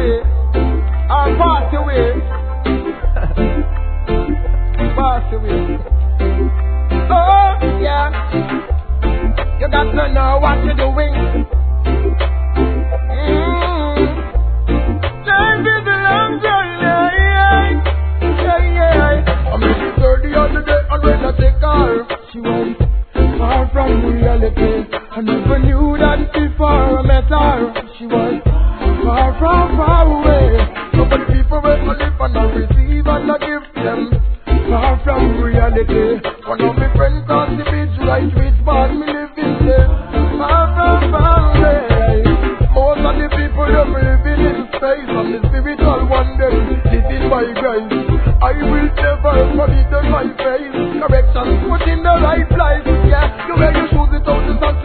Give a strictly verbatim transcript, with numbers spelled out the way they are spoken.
away, or pass away. Pass away. Oh, yeah. You got to know what you're doing. Mm. Life is a long journey. Yeah, yeah. I'm really thirty on the day, I'm ready to take her. She was far from reality. I never knew that before I met her. She was far from far away. So many people will live and I receive and I give them. Far from reality. One of my friends on the beach, right which part me live in there. Far from far away. Most of the people them living in space, and the spiritual one them living by grace. I will never forget my face. Correction put in the right place. Yeah, you wear your shoes, it out the sun.